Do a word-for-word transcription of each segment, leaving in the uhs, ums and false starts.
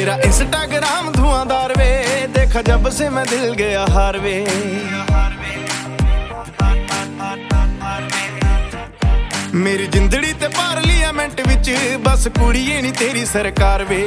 तेरा इंस्टाग्राम धुआंधार वे, देखा जब से मैं दिल गया हार वे। मेरी जिंदड़ी ते पार्लियामेंट विच बस कुड़िए नी तेरी सरकार वे।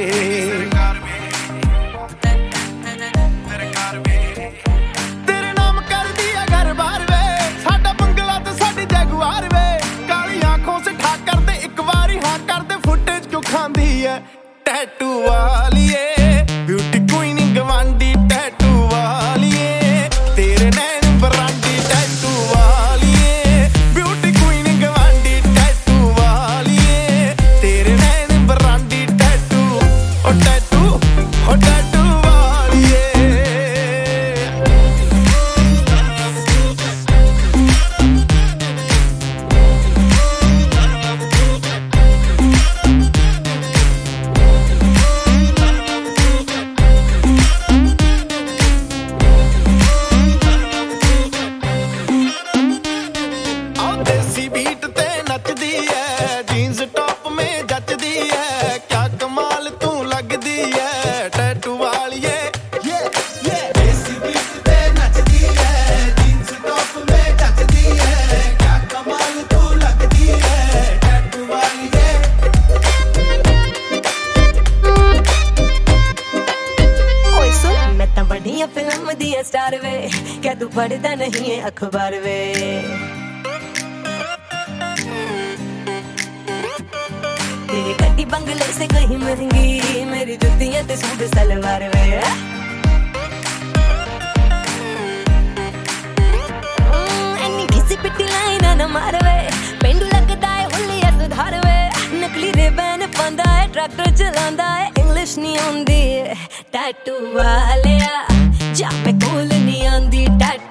तेरे नाम कर दिया घर बार वे, साडा बंगला ते साडी जगुआर वे। काली आंखों से ठा कर दे एक बारी हाँ कर दे, फुटेज क्यों खांदी है टैटू वालिए। ब्यूटी क्वीन गवांडी टैटू वालिए, तेरे नैन बरांडी टैटू वालिए। ब्यूटी क्वीन गवांडी टैटू वालिए, तेरे नैन बरांडी टैटू ओ टैटू ओ टैटू वालिए। देसी बीट ते नचदी है, जीन्स टॉप में जचदी है। क्या कमाल तू लगदी है टैटू वालिए। देसी बीट ते नचदी है, जीन्स टॉप में जचदी है। क्या कमाल तू लगदी है टैटू वालिए। ओए सुन मैं तां बड़ियां फिल्म दी स्टार वे, क्या तू पढ़दा नहीं है अखबार वे। तेरी गड्डी बंगले से कहीं महंगी, मेरी जुत्तियां ते सूट सलवार वे। एनी घिसी पिटी लाइन ना मारवे, पेंडू लगदा है हुलिया सुधार वे। नकली रिबन पांदा है, ट्रैक्टर चलांदा है, इंग्लिश नहीं आउंदी टैटू वालिया। जा मैं कोल नहीं आंदी टैटू